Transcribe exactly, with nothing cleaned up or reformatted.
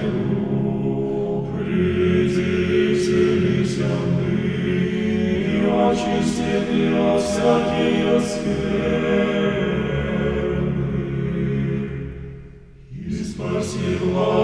Твоему, придите земли, и очистите от всякие скверны, и спаси